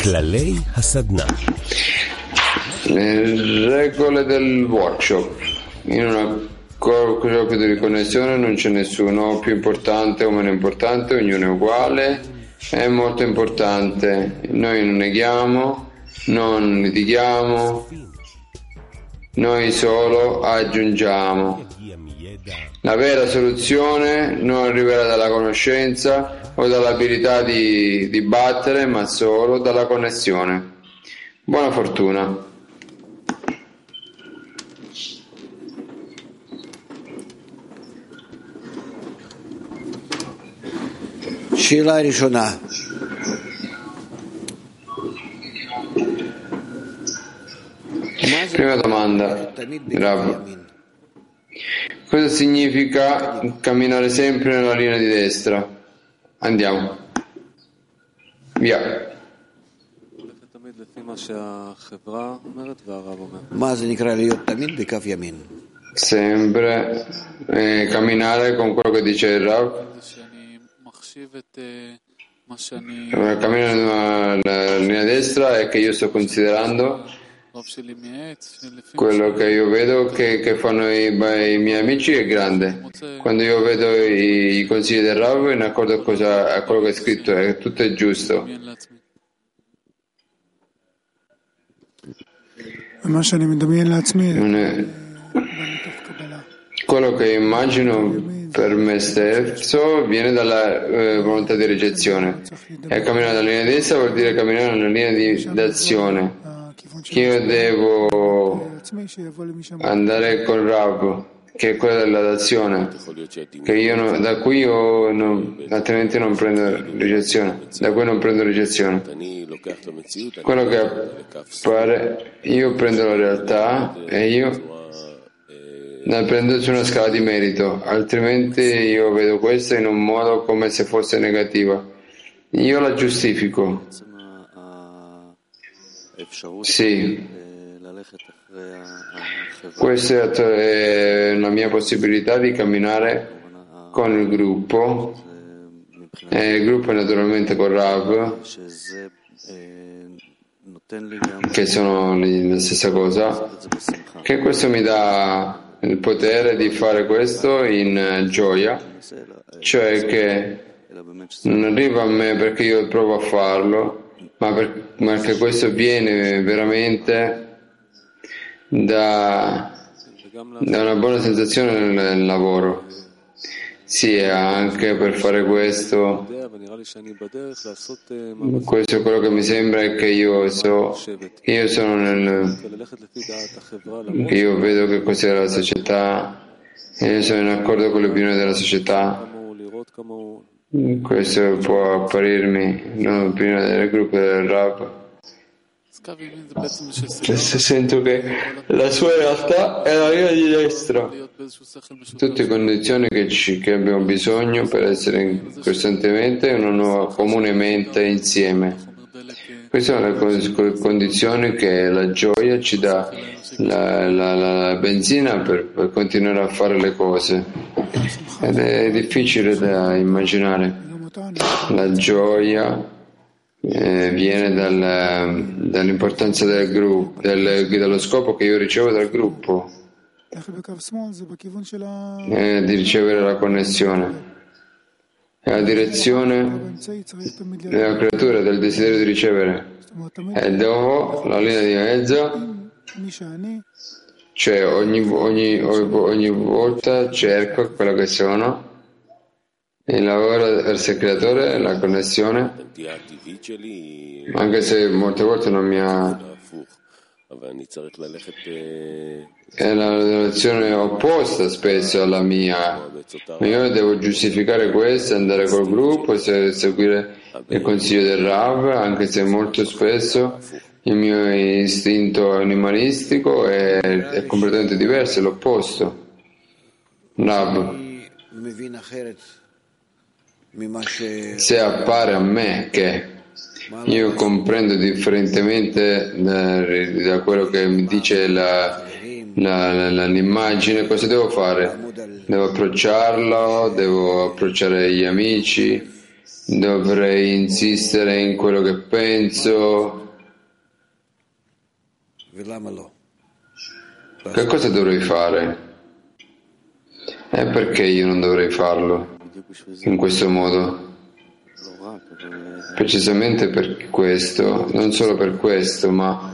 כללי הסדנה. Le regole del workshop. In una corpo di riconnessione non c'è nessuno più importante o meno importante, ognuno è uguale, è molto importante. Noi non neghiamo, non litighiamo, noi solo aggiungiamo. La vera soluzione non arriverà dalla conoscenza o dall'abilità di dibattere, ma solo dalla connessione. Buona fortuna. שאלה ראשונה. Prima domanda, Rav. Cosa significa camminare sempre nella linea di destra? Andiamo. Via. מה זה נקרא להיות תמיד בקו ימין? Sempre camminare con quello che dice il Rav. Camminare nella linea destra è che io sto considerando quello che io vedo che fanno i miei amici è grande. Quando io vedo i consigli del Rav in accordo a quello che è scritto, tutto è giusto. Quello che immagino per me stesso viene dalla volontà di ricezione. E camminare nella linea destra vuol dire camminare nella linea d'azione. Che io devo andare col Rav, che è quella della d'azione, che io da qui altrimenti non prendo ricezione, da cui non prendo ricezione. Quello che appare, io prendo la realtà e io la prendo su una scala di merito, altrimenti io vedo questa in un modo come se fosse negativa. Io la giustifico. Sì, questa è una mia possibilità di camminare con il gruppo, e il gruppo è naturalmente con Rav, che sono la stessa cosa, che questo mi dà il potere di fare questo in gioia, cioè che non arriva a me perché io provo a farlo, ma perché questo viene veramente da una buona sensazione nel lavoro. Sì, anche per fare questo è quello che mi sembra, è che io sono che io vedo che cos'è la società e io sono in accordo con l'opinione della società. Questo può apparirmi l'opinione del gruppo del Rav. Sento che la sua realtà è la linea di destra. Tutte condizioni che abbiamo bisogno per essere costantemente in una nuova comune mente insieme. Queste sono le condizioni che la gioia ci dà, la benzina per continuare a fare le cose. Ed è difficile da immaginare. La gioia viene dall'importanza del gruppo, dallo scopo che io ricevo dal gruppo, di ricevere la connessione. È la direzione della creatura, del desiderio di ricevere. E dopo la linea di mezzo, cioè ogni volta cerco quello che sono, il lavoro verso il creatore, la connessione, anche se molte volte non mi ha. È la relazione opposta spesso alla mia. Io devo giustificare questo, andare col gruppo, seguire il consiglio del Rav, anche se molto spesso il mio istinto animalistico è completamente diverso, è l'opposto. Rav, se appare a me che io comprendo differentemente da quello che mi dice l'immagine, cosa devo fare? Devo approcciarlo, devo approcciare gli amici, dovrei insistere in quello che penso? Che cosa dovrei fare? E perché io non dovrei farlo in questo modo? Precisamente per questo, non solo per questo, ma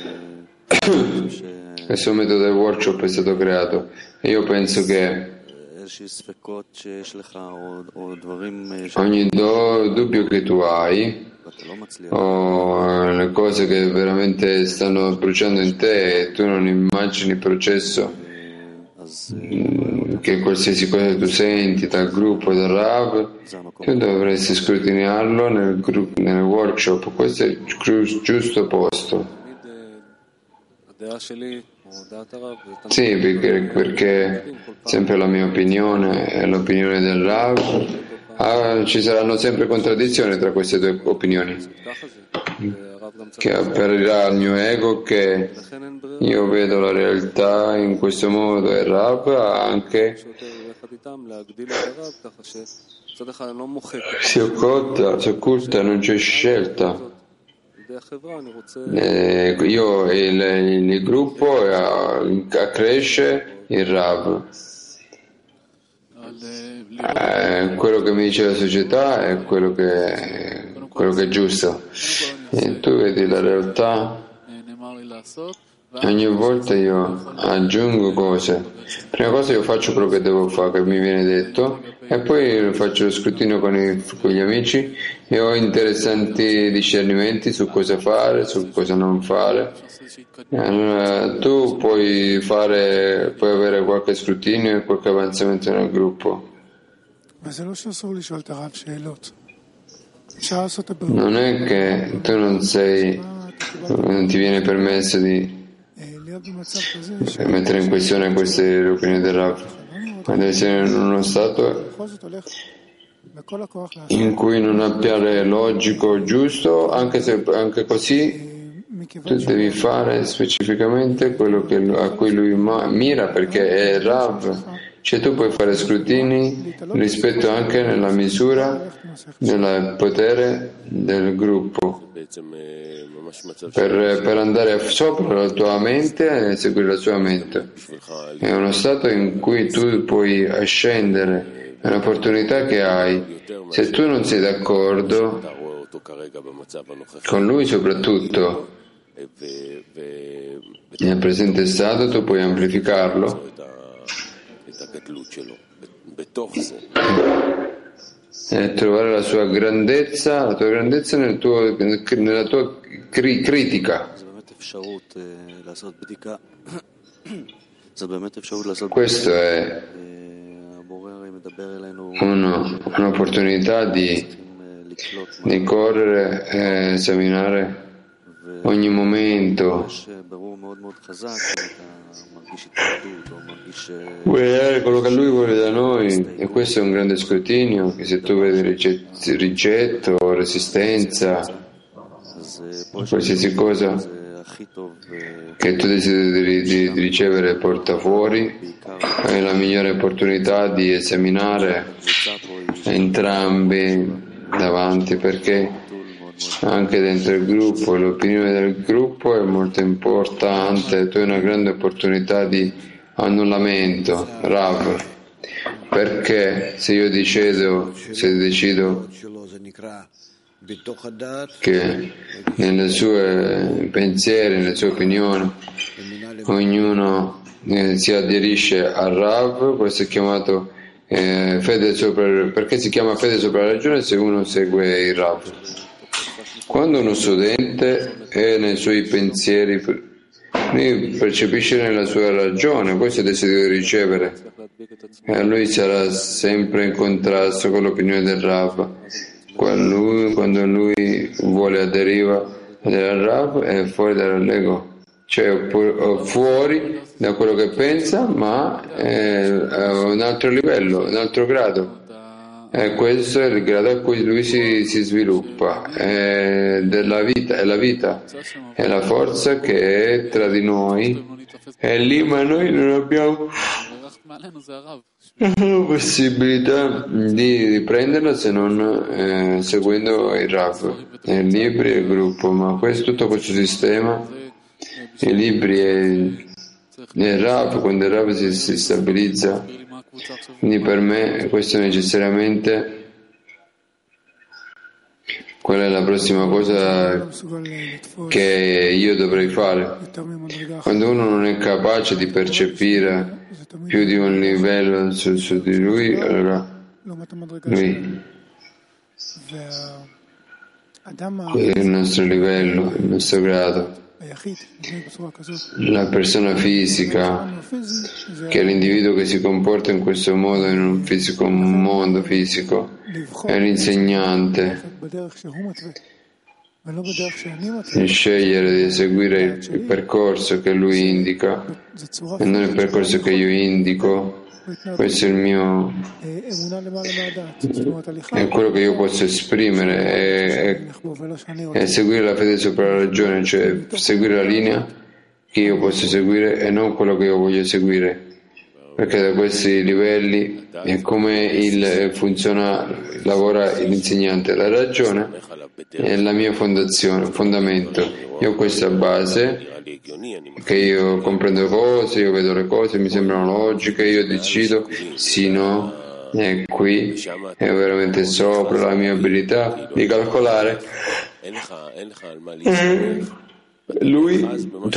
questo metodo del workshop è stato creato e io penso che ogni dubbio che tu hai o le cose che veramente stanno bruciando in te e tu non immagini il processo che qualsiasi cosa che tu senti dal gruppo, dal Rav, tu dovresti scrutinarlo nel workshop. Questo è il giusto posto. Sì, perché sempre la mia opinione è l'opinione del Rav. Ci saranno sempre contraddizioni tra queste due opinioni, che apparirà al mio ego che io vedo la realtà in questo modo e Rav anche si occulta, non c'è scelta. Io il gruppo accresce il Rav. Quello che mi dice la società è quello che è giusto. E tu vedi la realtà. Ogni volta io aggiungo cose. Prima cosa io faccio quello che devo fare, che mi viene detto, e poi faccio lo scrutinio con gli amici e ho interessanti discernimenti su cosa fare, su cosa non fare. Allora, tu puoi avere qualche scrutinio e qualche avanzamento nel gruppo. Non è che tu non ti viene permesso di mettere in questione queste opinioni del Rav, ma devi essere in uno stato in cui non appare logico, giusto, anche così tu devi fare specificamente quello a cui lui mira, perché è Rav. Cioè tu puoi fare scrutini rispetto anche nella misura del potere del gruppo per andare sopra la tua mente e seguire la sua mente. È uno stato in cui tu puoi ascendere, è un'opportunità che hai. Se tu non sei d'accordo con lui soprattutto nel presente stato, tu puoi amplificarlo e trovare la tua grandezza nella tua critica. Questo è un'opportunità di correre e esaminare ogni momento, vedere quello che lui vuole da noi, e questo è un grande scrutinio, che se tu vedi rigetto, resistenza, qualsiasi cosa che tu desideri di ricevere porta fuori, è la migliore opportunità di esaminare entrambi davanti, perché anche dentro il gruppo l'opinione del gruppo è molto importante. Tu hai una grande opportunità di annullamento, Rav, perché se decido che nelle sue pensieri, nelle sue opinioni ognuno si aderisce al Rav, questo è chiamato fede sopra, perché si chiama fede sopra la ragione se uno segue il Rav. Quando uno studente è nei suoi pensieri, percepisce nella sua ragione, questo desidera ricevere, e lui sarà sempre in contrasto con l'opinione del Rav. Quando lui vuole aderire al Rav è fuori dall'ego, cioè fuori da quello che pensa, ma a un altro livello, un altro grado. Questo è il grado a cui lui si sviluppa, della vita, è la vita, è la forza che è tra di noi, è lì, ma noi non abbiamo Non ho possibilità di riprenderla se non seguendo il Rav, i libri e il gruppo, ma tutto questo sistema, i libri e il Rav, quando il Rav si stabilizza, quindi per me questo necessariamente qual è la prossima cosa che io dovrei fare? Quando uno non è capace di percepire più di un livello su di lui, allora lui è il nostro livello, il nostro grado. La persona fisica, che è l'individuo che si comporta in questo modo in un mondo fisico, è l'insegnante. Di scegliere di seguire il percorso che lui indica e non il percorso che io indico. Questo è il mio, è quello che io posso esprimere, è seguire la fede sopra la ragione, cioè seguire la linea che io posso seguire e non quello che io voglio seguire, perché da questi livelli è come lavora l'insegnante. La ragione è la mia fondamento. Io ho questa base che io comprendo cose, io vedo le cose, mi sembrano logiche, io decido sì, no, è qui, è veramente sopra la mia abilità di calcolare. Tu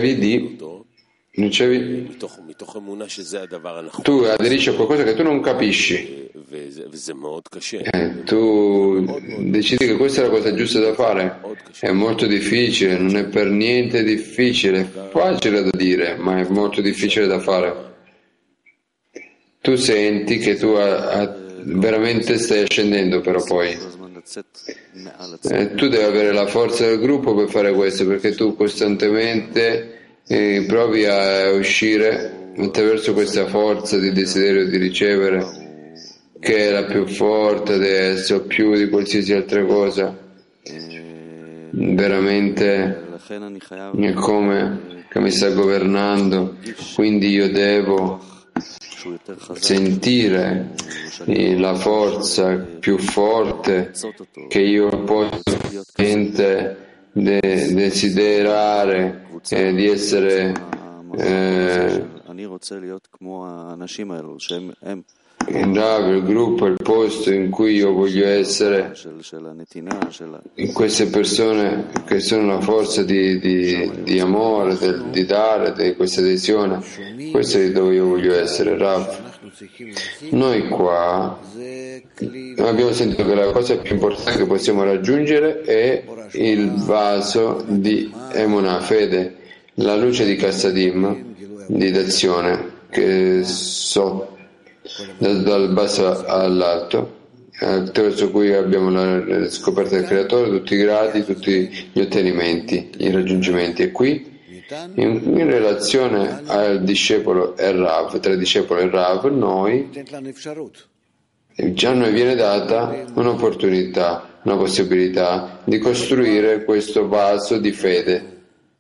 tu aderisci a qualcosa che tu non capisci, tu decidi che questa è la cosa giusta da fare. È molto difficile, non è per niente difficile, è facile da dire, ma è molto difficile da fare. Tu senti che tu veramente stai ascendendo, però poi tu devi avere la forza del gruppo per fare questo, perché tu costantemente provi a uscire attraverso questa forza di desiderio di ricevere, che è la più forte adesso, più di qualsiasi altra cosa. Veramente è come che mi sta governando, quindi io devo sentire la forza più forte che io posso desiderare di essere il Rav, il gruppo, il posto in cui io voglio essere, in queste persone che sono la forza di amore, di dare, di questa adesione. Questo è dove io voglio essere, Rav. Noi qua abbiamo sentito che la cosa più importante che possiamo raggiungere è il vaso di Emunah, fede, la luce di Kassadim, di d'azione, che dal basso all'alto, attraverso cui abbiamo la scoperta del Creatore, tutti i gradi, tutti gli ottenimenti, i raggiungimenti. E qui, in relazione al discepolo e Rav, tra discepolo e Rav, già a noi viene data un'opportunità, una possibilità di costruire questo vaso di fede.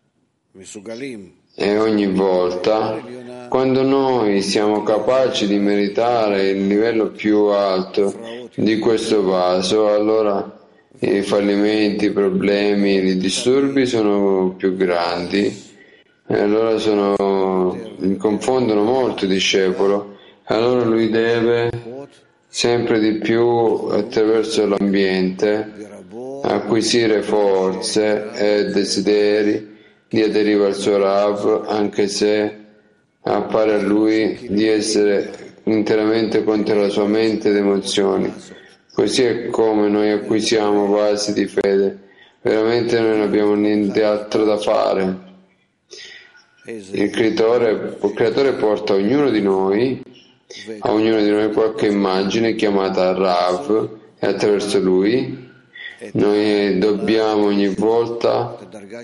E ogni volta, quando noi siamo capaci di meritare il livello più alto di questo vaso, allora i fallimenti, i problemi, i disturbi sono più grandi, e allora confondono molto il discepolo, allora lui deve sempre di più, attraverso l'ambiente, acquisire forze e desideri di aderire al suo Rav, anche se appare a lui di essere interamente contro la sua mente ed emozioni. Così è come noi acquisiamo basi di fede. Veramente noi non abbiamo niente altro da fare. Il creatore porta a ognuno di noi qualche immagine chiamata Rav, e attraverso lui noi dobbiamo ogni volta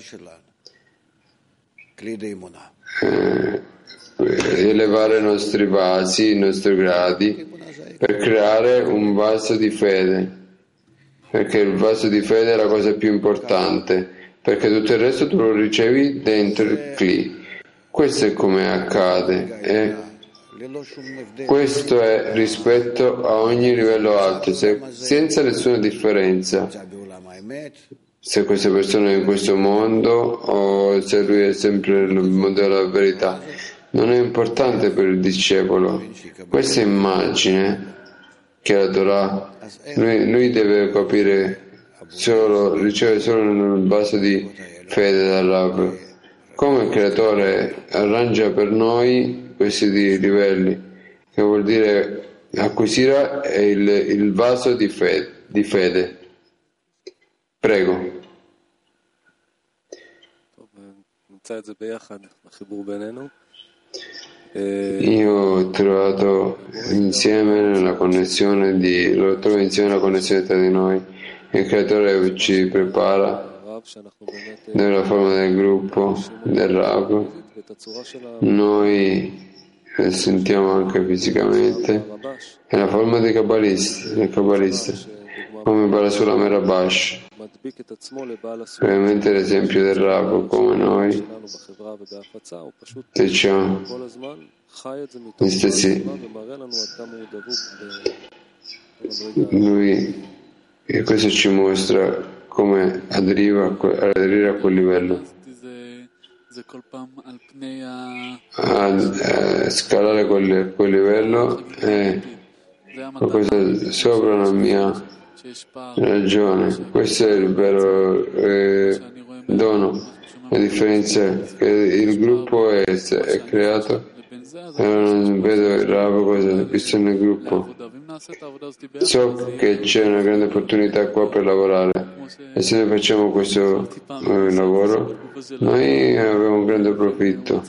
elevare i nostri vasi, i nostri gradi, per creare un vaso di fede, perché il vaso di fede è la cosa più importante, perché tutto il resto tu lo ricevi dentro il Kli. Questo è come accade, Questo è rispetto a ogni livello alto, senza nessuna differenza. Se questa persona è in questo mondo o se lui è sempre nel mondo della verità, non è importante per il discepolo. Questa immagine che è la Torah, lui deve capire riceve solo nel vaso di fede dal Rav. Come il creatore arrangia per noi questi livelli, che vuol dire acquisire il vaso di fede. Prego. Io ho trovato insieme la connessione lo trovo insieme la connessione tra di noi. Il creatore ci prepara nella forma del gruppo, del Rav. Noi sentiamo anche fisicamente nella forma del kabbalista, come parla sulla Merabash. Ovviamente l'esempio del Rav come noi, perciò gli stessi lui, e questo ci mostra come aderire a quel livello, a scalare quel livello è qualcosa sopra la mia ragione. Questo è il vero dono. La differenza è che il gruppo è creato e non vedo il Rav cosa visto nel gruppo. So che c'è una grande opportunità qua per lavorare e se noi facciamo questo lavoro noi abbiamo un grande profitto.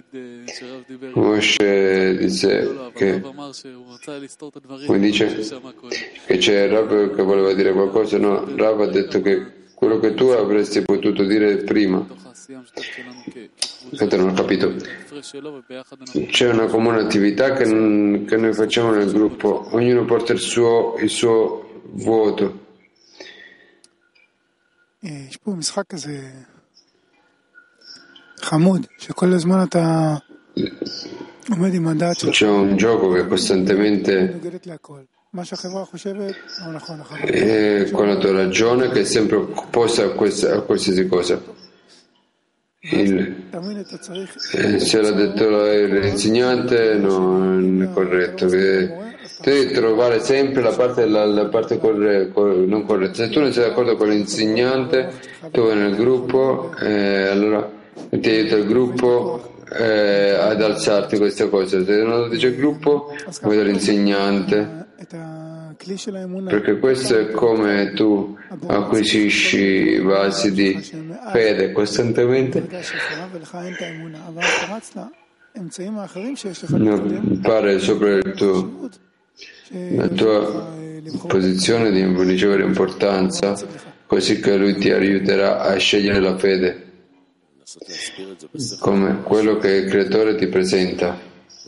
Moshe dice che, come dice, che c'è il Rav che voleva dire qualcosa. No, Rav ha detto che quello che tu avresti potuto dire prima. Non ho capito. C'è una comune attività che noi facciamo nel gruppo, ognuno porta il suo vuoto. C'è un gioco che costantemente con la tua ragione che è sempre opposta a qualsiasi cosa. Se l'ha detto l'insegnante non è corretto, che devi trovare sempre la parte non corretta. Se tu non sei d'accordo con l'insegnante, tu vai nel gruppo allora ti aiuta il gruppo ad alzarti queste cose. Se non dice il gruppo, vai dall'insegnante, perché questo è come tu acquisisci i vasi di fede costantemente. Pare sopra la tua posizione di ricevere importanza, così che lui ti aiuterà a scegliere la fede come quello che il creatore ti presenta.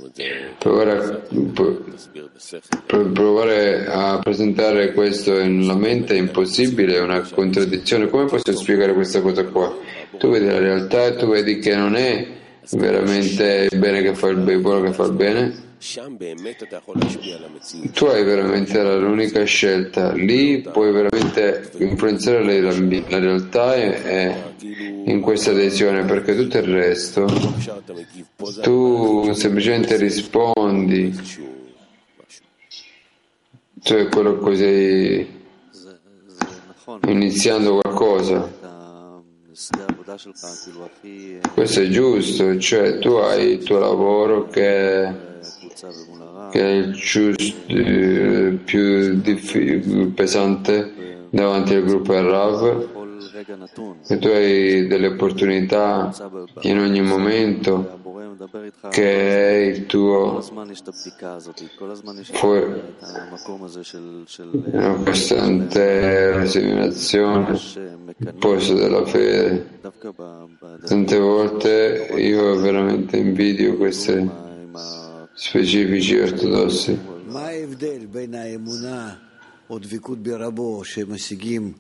Provare a presentare questo nella mente è impossibile, è una contraddizione. Come posso spiegare questa cosa qua? Tu vedi la realtà e tu vedi che non è veramente il bene che fa il buono che fa il bene. Tu hai veramente l'unica scelta, lì puoi veramente influenzare la realtà in questa adesione, perché tutto il resto tu semplicemente rispondi, cioè quello così iniziando qualcosa. Questo è giusto, cioè tu hai il tuo lavoro che è il più pesante davanti al gruppo Rav, e tu hai delle opportunità in ogni momento che è il tuo una costante assimilazione, il posto della fede. Tante volte io veramente invidio questi specifici ortodossi.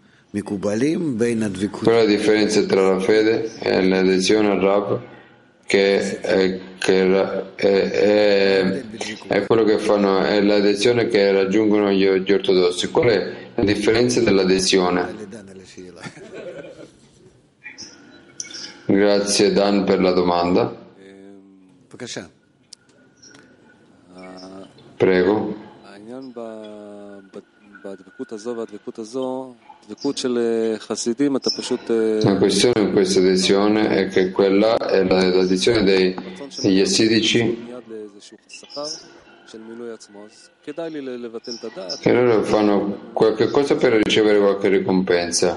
Qual è la differenza tra la fede e l'adesione al Rav è quello che fanno, è l'adesione che raggiungono gli ortodossi. Qual è la differenza dell'adesione? Grazie Dan per la domanda. Prego. La questione in questa adesione è che quella è l'adesione degli assidici, che loro fanno qualche cosa per ricevere qualche ricompensa.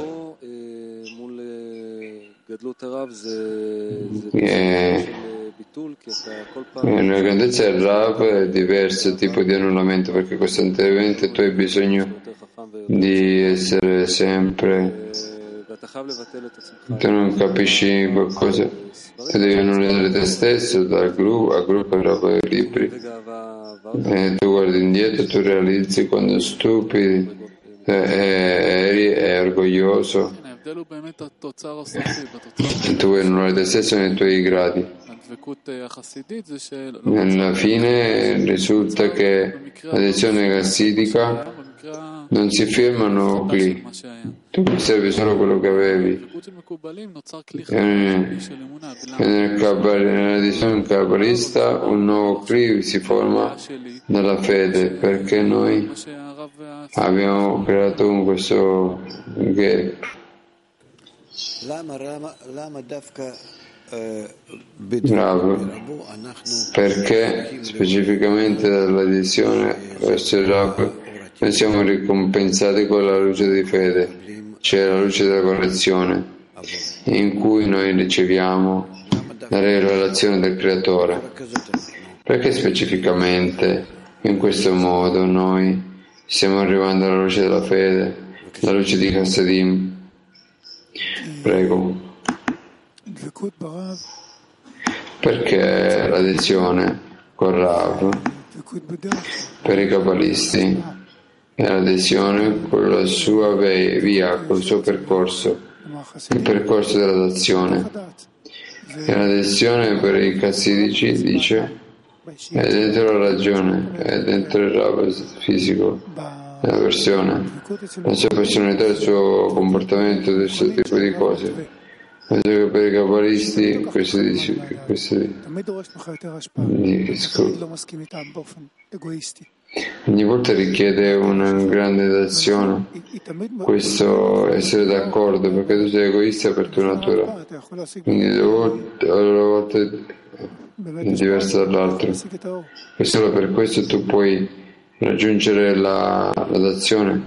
Nella grandezza del Rav è diverso tipo di annullamento, perché costantemente tu hai bisogno di essere sempre, tu non capisci qualcosa e devi annullare te stesso dal gruppo al gruppo Rav libri, e tu guardi indietro, tu realizzi quando stupidi eri e orgoglioso, e tu vuoi annullare te stesso nei tuoi gradi. Alla fine risulta che l'adesione chassidica non si ferma a nuclei, tu osservi solo quello che avevi. Nell'adesione kabbalista un nuovo kli si forma dalla fede, perché noi abbiamo creato questo gap. Bravo, perché specificamente dall'adesione verso il Rav noi siamo ricompensati con la luce di fede, cioè la luce della correzione, in cui noi riceviamo la rivelazione del Creatore. Perché specificamente in questo modo noi stiamo arrivando alla luce della fede, la luce di Chassadim? Prego. Perché l'adesione col Rav per i Kabbalisti è l'adesione con la sua via, col suo percorso, il percorso dell'adazione. E l'adesione per i Chassidici dice è dentro la ragione, è dentro il Rav fisico, la persona, la sua personalità, il suo comportamento, questo tipo di cose. Per i Kabbalisti ogni volta richiede una grande azione questo essere d'accordo, perché tu sei egoista per tua natura, quindi alle volte è diverso dall'altro, e solo per questo tu puoi raggiungere l'azione.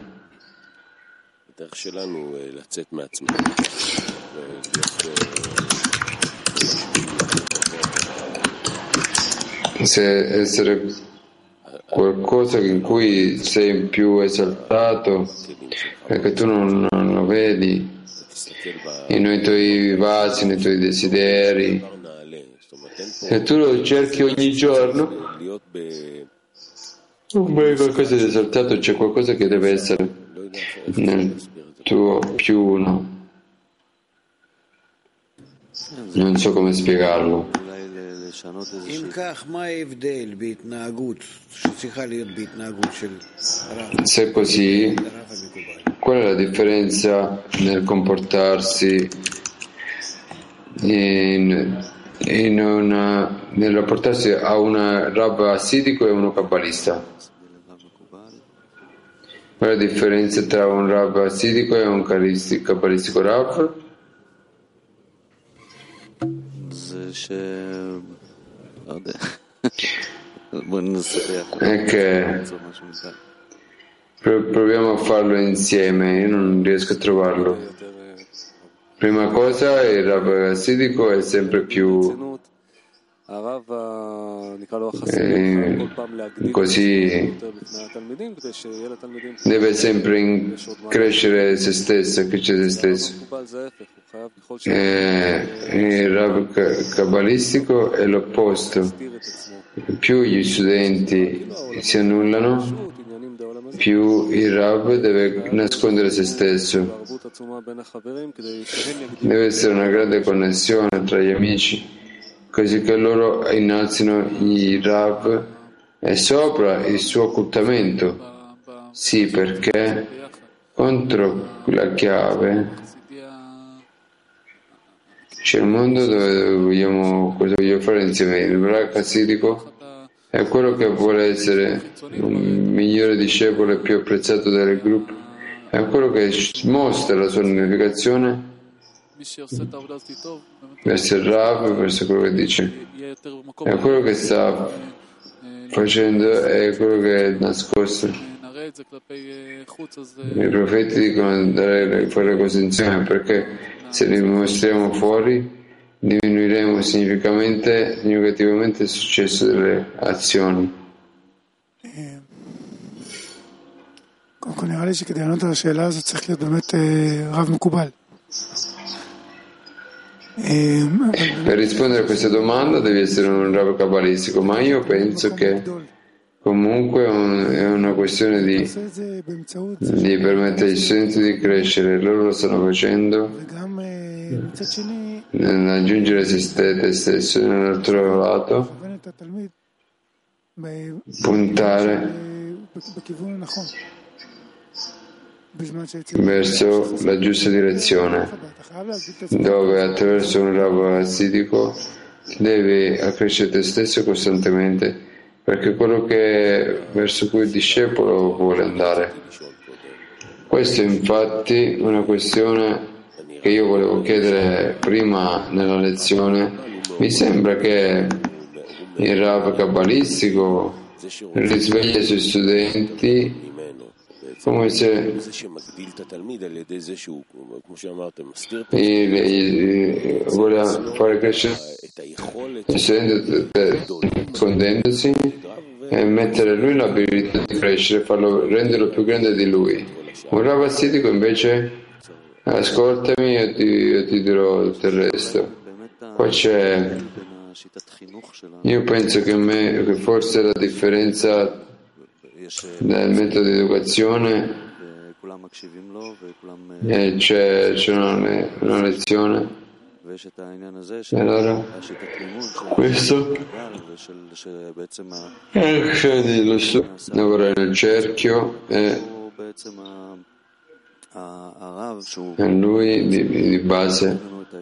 Se essere qualcosa in cui sei più esaltato, perché tu non lo vedi nei tuoi vasi, nei tuoi desideri, e tu lo cerchi ogni giorno, non vuoi qualcosa di esaltato, c'è qualcosa che deve essere nel tuo più uno. Non so come spiegarlo. Se è così, qual è la differenza nel comportarsi nel rapportarsi a un Rav assidico e uno kabbalista? Qual è la differenza tra un Rav assidico e un kabbalistico Rav? È che proviamo a farlo insieme, io non riesco a trovarlo. Prima cosa, il Rav assidico è sempre più così, deve sempre crescere se stesso, crescere se stesso. Il Rav kabbalistico è l'opposto. Più gli studenti si annullano, più il Rav deve nascondere se stesso. Deve essere una grande connessione tra gli amici, così che loro innalzino i Rav e sopra il suo occultamento. Sì, perché contro la chiave c'è il mondo dove vogliamo, cosa voglio fare insieme. Il Brahma Hassidico è quello che vuole essere un migliore discepolo e più apprezzato del gruppo, è quello che mostra la sua unificazione verso il Rav, verso quello che dice, è quello che sta facendo, è quello che è nascosto. I profeti dicono di fare le cose insieme, perché se li mostriamo fuori diminuiremo significativamente il successo delle azioni. נראה לי שכדי לענות על השאלה הזאת צריך להיות באמת רב מקובל. Per rispondere a questa domanda devi essere un Rav cabalistico, ma io penso che comunque è una questione di permettere agli studenti di crescere. Loro lo stanno facendo nell'aggiungere se stesso, nell'altro lato puntare verso la giusta direzione, dove attraverso un Rav hassidico devi accrescere te stesso costantemente, perché quello verso cui il discepolo vuole andare. Questo è infatti una questione che io volevo chiedere prima nella lezione. Mi sembra che il Rav cabalistico risveglia i suoi studenti come se voleva fare crescere il studente nascondendosi e mettere lui l'abilità di crescere, renderlo più grande di lui. Un Rav hassidico invece, ascoltami, io ti dirò tutto il resto. Poi io penso che forse la differenza nel metodo di educazione c'è una lezione, e allora questo lavorare nel cerchio e lui di base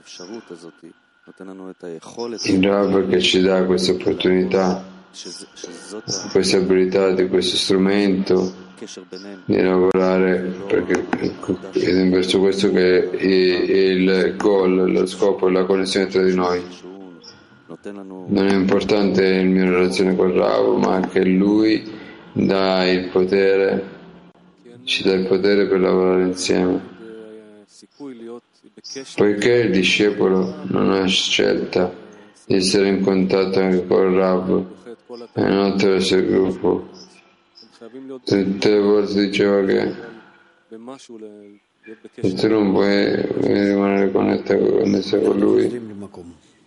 il Rav che ci dà questa opportunità, questa abilità di questo strumento di lavorare, perché è verso questo che è il goal, lo scopo, la connessione tra di noi. Non è importante il mia relazione con Rav, ma che lui dà il potere, ci dà il potere per lavorare insieme. Poiché il discepolo non ha scelta di essere in contatto anche con il Rav e non attraverso il gruppo, tutte le volte diceva che se tu non puoi rimanere connesso con lui,